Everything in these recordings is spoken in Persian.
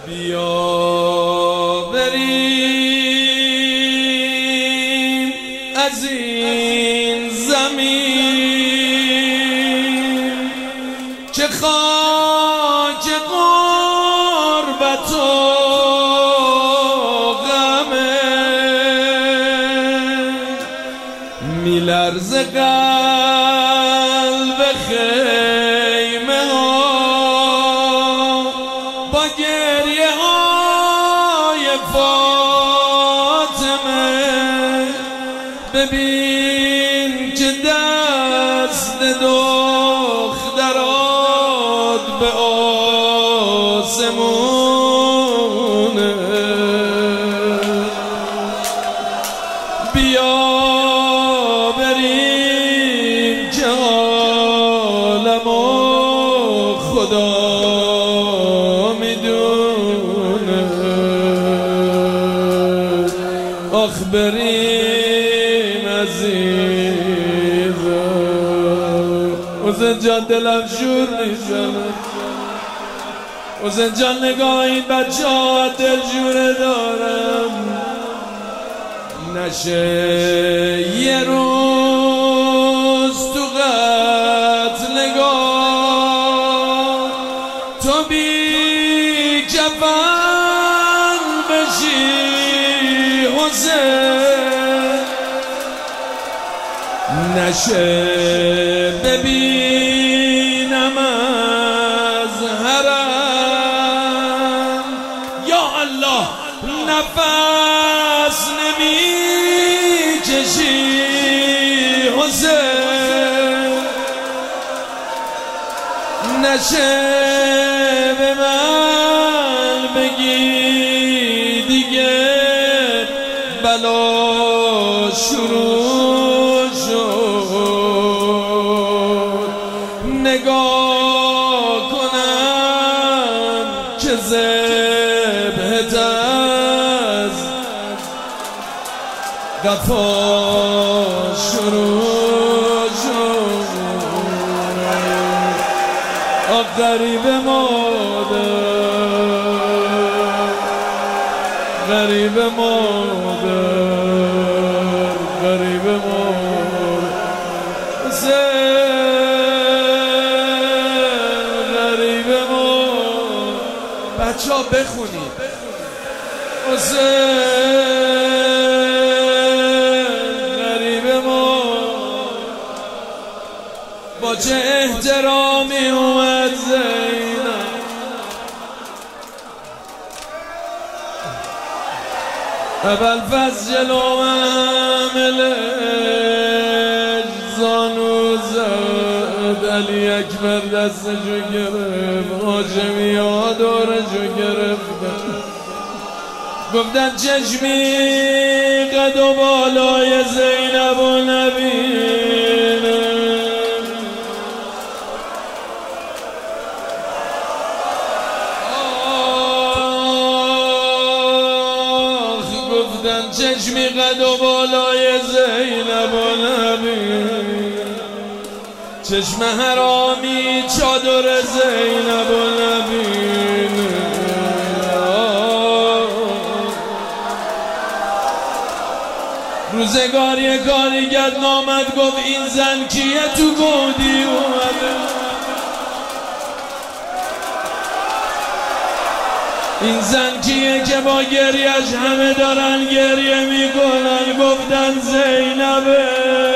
بیا بریم از این زمین که خاک غربت و غمه، میلرزه قلب خیمه ها با گریه های فاطمه. ببین که دست دخترات به آسمونه. بیا بریم که عالمو خدا میدونه. آخ بریم عزیزم. حسین جان دلم شور میزنه. حسین جان نگاه این بچه ها دل جوره دارم. نشه یه روز تو قتلگاه تو بی کفن بشی حسین. نشه ببینم از حرم یا الله نفس نمیکشی حسین. نشه به من بگی دیگه بلا شروع شد. نگاه کنم که ذبحت از قفا شروع شد. آه غریب مادر، غریب مادر، غریب مادر. غریب مادر. بچه ها بخونید. با چه احترامی اومد زینب. ابوالفضل جلو عملش زانو زد. علی اکبر دستشو گرفت. هاشمی ها دورشو گرفتن. گفتن چشمی قد و بالای زینب و نبینه. گفتن چشمی قد و بالای زینب و نبینه. چشم حرامی چادر زینب و نبینه. روزگار یه کارگر نامد گفت این زن کیه تو گودی اومده. این زن کیه که با گریهش همه دارن گریه میکنن. گفتن زینبه.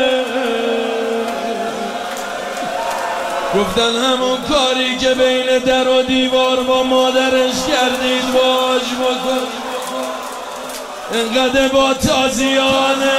گفتن همون کاری که بین در و دیوار با مادرش کردید باش بکن. انقدر با تازیانه